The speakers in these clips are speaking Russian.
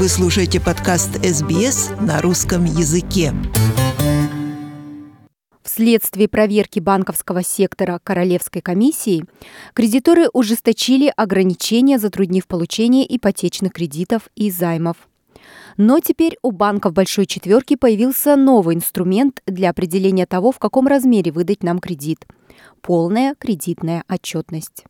Вы слушаете подкаст СБС на русском языке. Вследствие проверки банковского сектора Королевской комиссии, кредиторы ужесточили ограничения, затруднив получение ипотечных кредитов и займов. Но теперь у банков Большой Четверки появился новый инструмент для определения того, в каком размере выдать нам кредит – полная кредитная отчетность.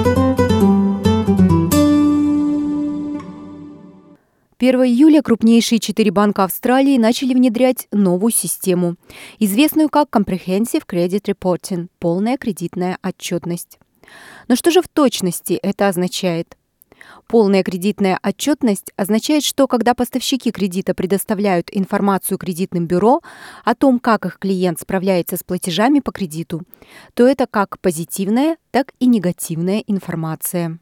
1 июля крупнейшие 4 банка Австралии начали внедрять новую систему, известную как Comprehensive Credit Reporting – полная кредитная отчетность. Но что же в точности это означает? Полная кредитная отчетность означает, что когда поставщики кредита предоставляют информацию кредитным бюро о том, как их клиент справляется с платежами по кредиту, то это как позитивная, так и негативная информация.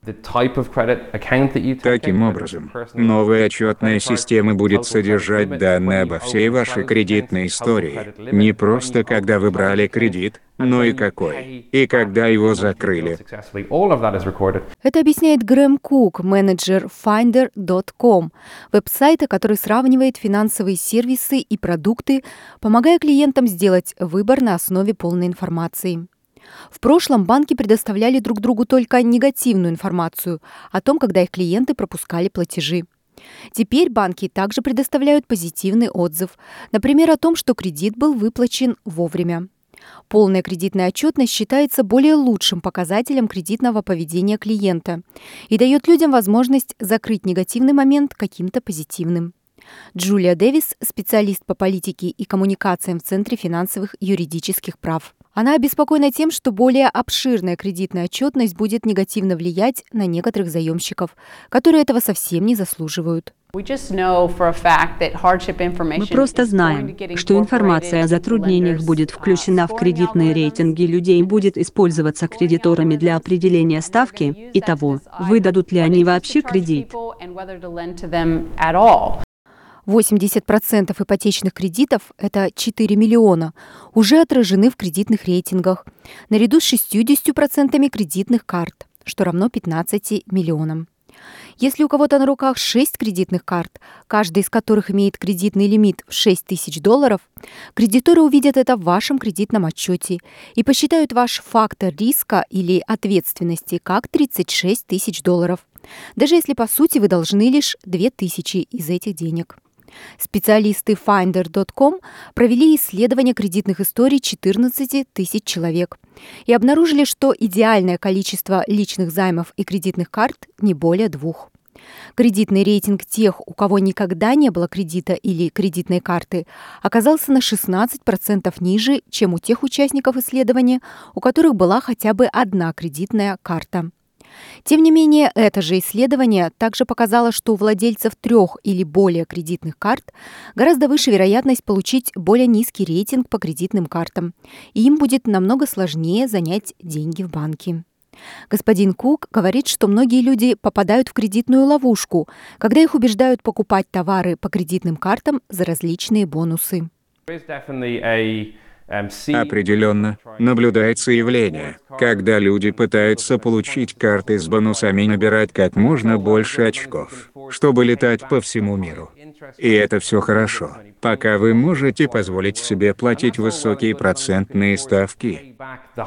Таким образом, новая отчетная система будет содержать данные обо всей вашей кредитной истории. Не просто когда вы брали кредит, но и какой, и когда его закрыли. Это объясняет Грэм Кук, менеджер Finder.com, веб-сайта, который сравнивает финансовые сервисы и продукты, помогая клиентам сделать выбор на основе полной информации. В прошлом банки предоставляли друг другу только негативную информацию о том, когда их клиенты пропускали платежи. Теперь банки также предоставляют позитивный отзыв, например, о том, что кредит был выплачен вовремя. Полная кредитная отчетность считается более лучшим показателем кредитного поведения клиента и дает людям возможность закрыть негативный момент каким-то позитивным. Джулия Дэвис – специалист по политике и коммуникациям в Центре финансовых и юридических прав. Она обеспокоена тем, что более обширная кредитная отчетность будет негативно влиять на некоторых заемщиков, которые этого совсем не заслуживают. Мы просто знаем, что информация о затруднениях будет включена в кредитные рейтинги людей и будет использоваться кредиторами для определения ставки и того, выдадут ли они вообще кредит. 80% ипотечных кредитов, это 4 миллиона, уже отражены в кредитных рейтингах, наряду с 60% кредитных карт, что равно 15 миллионам. Если у кого-то на руках 6 кредитных карт, каждая из которых имеет кредитный лимит в $6000, кредиторы увидят это в вашем кредитном отчете и посчитают ваш фактор риска или ответственности как $36 000, даже если по сути вы должны лишь 2000 из этих денег. Специалисты Finder.com провели исследование кредитных историй 14 тысяч человек и обнаружили, что идеальное количество личных займов и кредитных карт не более 2. Кредитный рейтинг тех, у кого никогда не было кредита или кредитной карты, оказался на 16% ниже, чем у тех участников исследования, у которых была хотя бы одна кредитная карта. Тем не менее, это же исследование также показало, что у владельцев 3 или более кредитных карт гораздо выше вероятность получить более низкий рейтинг по кредитным картам, и им будет намного сложнее занять деньги в банке. Господин Кук говорит, что многие люди попадают в кредитную ловушку, когда их убеждают покупать товары по кредитным картам за различные бонусы. Определенно, наблюдается явление, когда люди пытаются получить карты с бонусами и набирать как можно больше очков, чтобы летать по всему миру. И это все хорошо, пока вы можете позволить себе платить высокие процентные ставки.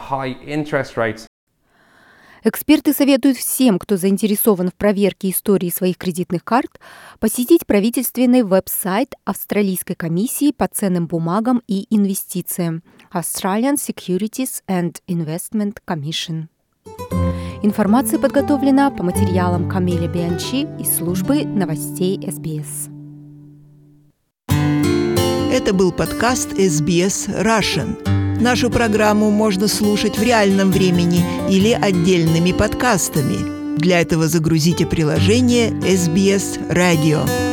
Эксперты советуют всем, кто заинтересован в проверке истории своих кредитных карт, посетить правительственный веб-сайт Австралийской комиссии по ценным бумагам и инвестициям Australian Securities and Investment Commission. Информация подготовлена по материалам Камиля Бианчи из службы новостей СБС. Это был подкаст SBS Russian. Нашу программу можно слушать в реальном времени или отдельными подкастами. Для этого загрузите приложение SBS Radio.